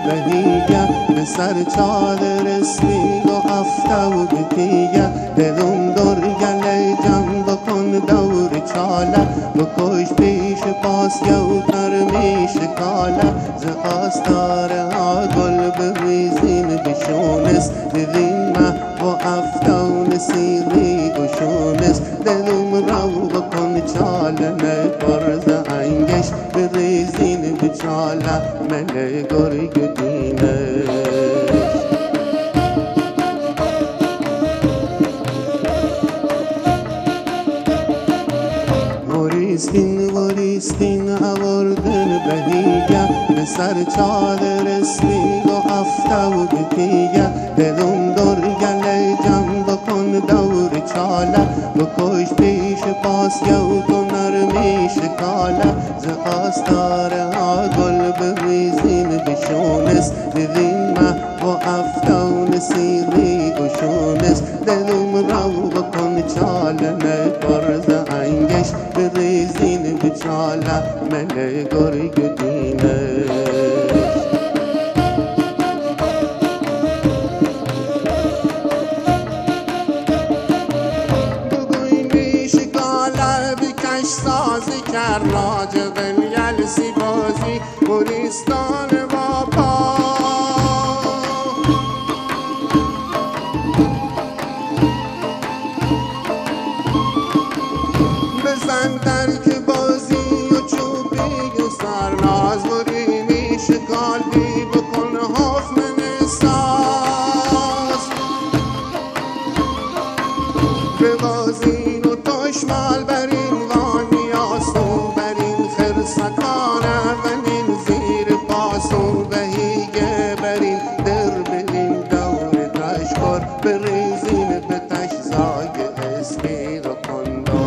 بهیگه به سر چادر اسمی و افته و بتیگه دلم در گله جمع بکن دور چاله بکش پیش پاس یوتر میش کاله ز خواستاره ها گل بریزین بشونست دیدین مه و افته و نسیری گشونست دلم رو بکن چاله نپر ز انگش بریزین بچاله مله گرگ دینش وریستین آوردن بهیگه به سر چادر اسمی و افته و بتیگه دلم در گله جمع بکن دور چاله بکش پیش پاس یوتو نرمیش کاله ز خواستاره ها گل بریزین بشونست دیدین مه و افته و نسیری گشونست دلم رو بکن چاله نپر ز انگش بریزین بچاله مله گرگ دینش بگوین بیش کاله بکش سازی کرد راجب یلسی بازی گلستان با پا بزن درک بازی و چوبی و سرناز برینی شکالی بکن حفن نساز ببازین و تشمال برین وانی آسو برین خرسکانه برین زیر پاسو بهیگه برین در برین دور تشکر بریزین به تشزای اسمی و کندو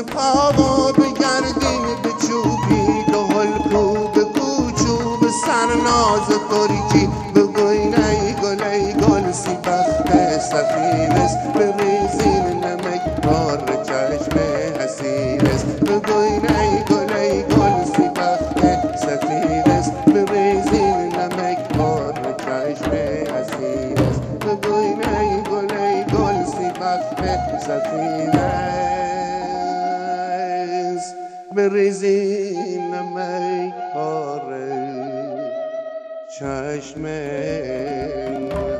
پا و بگردیم به چوبی دهل به کوچوب سرناز ترکی بگوین ای گل سی بخت سفیرست بریزین نمک بار چشم حسیرست بگوین ای گل سی بخت سفیرست بریزین نمک بار چشم حسیرست بگوین ای گل سی بخت سفیرست بریزین نمک بار چشم